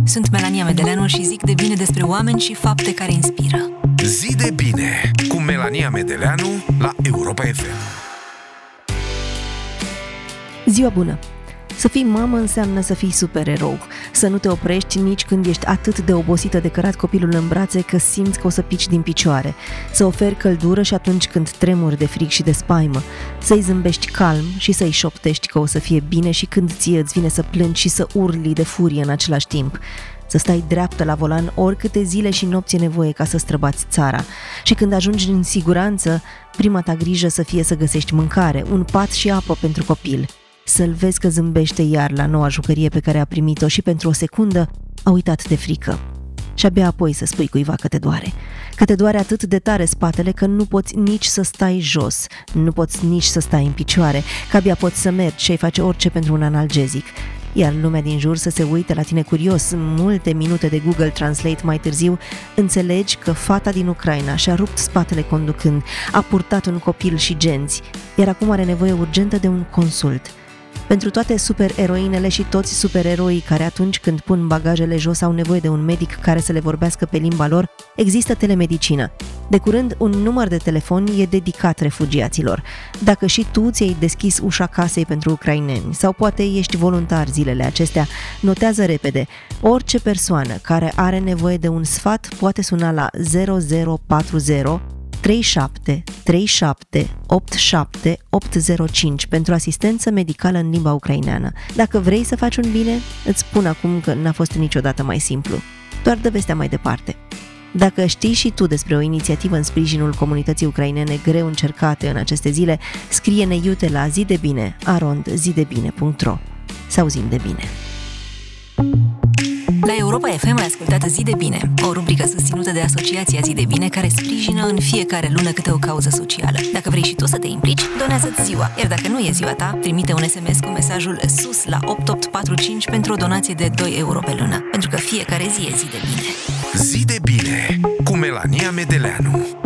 Sunt Melania Medeleanu și zic de bine despre oameni și fapte care inspiră. Zi de bine cu Melania Medeleanu la Europa FM. Ziua bună! Să fii mamă înseamnă să fii supererou, să nu te oprești nici când ești atât de obosită de cărat copilul în brațe că simți că o să pici din picioare, să oferi căldură și atunci când tremuri de frig și de spaimă, să-i zâmbești calm și să-i șoptești că o să fie bine și când ție îți vine să plângi și să urli de furie în același timp, să stai dreaptă la volan oricâte zile și nopți e nevoie ca să străbați țara și când ajungi în siguranță, prima ta grijă să fie să găsești mâncare, un pat și apă pentru copil, să-l vezi că zâmbește iar la noua jucărie pe care a primit-o și pentru o secundă a uitat de frică. Și abia apoi să spui cuiva că te doare. Că te doare atât de tare spatele că nu poți nici să stai jos, nu poți nici să stai în picioare, că abia poți să mergi și ai face orice pentru un analgezic. Iar lumea din jur să se uite la tine curios, multe minute de Google Translate mai târziu, înțelegi că fata din Ucraina și-a rupt spatele conducând, a purtat un copil și genți, iar acum are nevoie urgentă de un consult. Pentru toate supereroinele și toți supereroii care atunci când pun bagajele jos au nevoie de un medic care să le vorbească pe limba lor, există telemedicină. De curând, un număr de telefon e dedicat refugiaților. Dacă și tu ți-ai deschis ușa casei pentru ucraineni sau poate ești voluntar zilele acestea, notează repede. Orice persoană care are nevoie de un sfat poate suna la 0040 37 37 87 805 pentru asistență medicală în limba ucraineană. Dacă vrei să faci un bine, îți spun acum că n-a fost niciodată mai simplu. Doar dă vestea mai departe. Dacă știi și tu despre o inițiativă în sprijinul comunității ucrainene greu încercate în aceste zile, scrie-ne iute la zidebine@zidebine.ro. Să auzim de bine! La Europa FM ai ascultat Zi de Bine, o rubrică susținută de Asociația Zi de Bine, care sprijină în fiecare lună câte o cauză socială. Dacă vrei și tu să te implici, donează-ți ziua, iar dacă nu e ziua ta, trimite un SMS cu mesajul SUS la 8845 pentru o donație de 2 euro pe lună, pentru că fiecare zi e zi de bine. Zi de bine cu Melania Medeleanu.